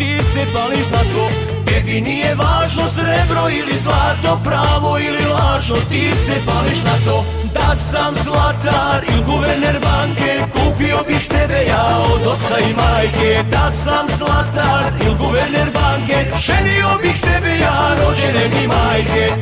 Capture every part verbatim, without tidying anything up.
ti se pališ na to. Tebi nije važno srebro ili zlato, pravo ili lažno, ti se pališ na to. Da sam zlatar ili guverner banke, kupio bih tebe ja od oca i majke. Da sam zlatar ili guverner banke, ženio bih tebe ja, rođene mi majke.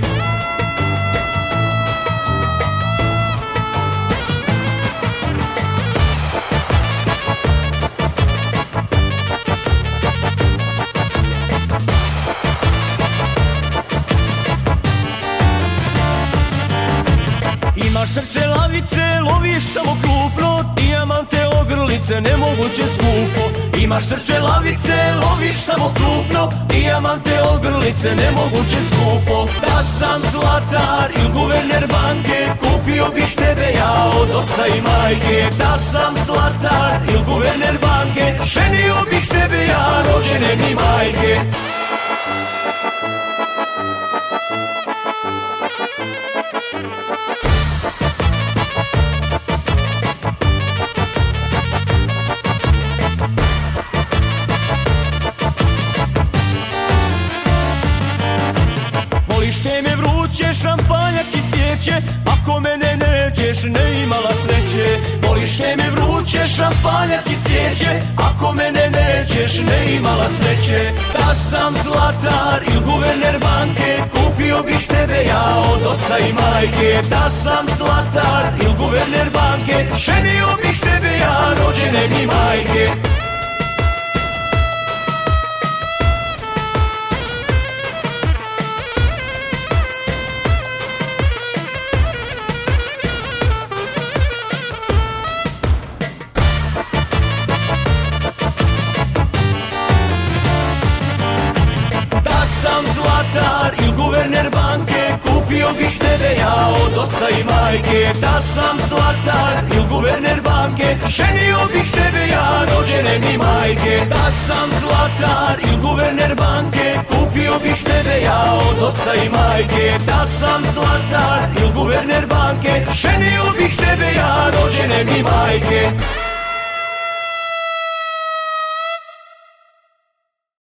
Imaš srce lavice, loviš samo krupno, dijamante ogrlice, nemoguće skupo. Imaš srce lavice, loviš samo krupno, dijamante ogrlice, nemoguće skupo. Da sam zlatar ili guverner banke, kupio bih tebe ja od oca i majke. Da sam zlatar ili guverner banke, ženio bih tebe ja, rođene mi majke. Voliš teme vruće, šampanjak i svijeće, ako mene nećeš, ne imala sreće. Voliš teme vruće, šampanjak i svijeće, ako mene nećeš, ne imala sreće. Da sam zlatar ili guverner banke, kupio bih tebe ja od oca i majke. Da sam zlatar ili guverner banke, ženio bih tebe ja, rođene mi majke. Sam zlatar ili guverner banke, kupio bih tebe ja od oca i majke. Da sam zlatar ili guverner banke, ženio bih tebe ja, rođene mi majke. Da sam zlatar ili guverner banke, kupio bih tebe ja od oca i majke. Da sam zlatar ili guverner banke, ženio bih tebe ja, rođene mi majke.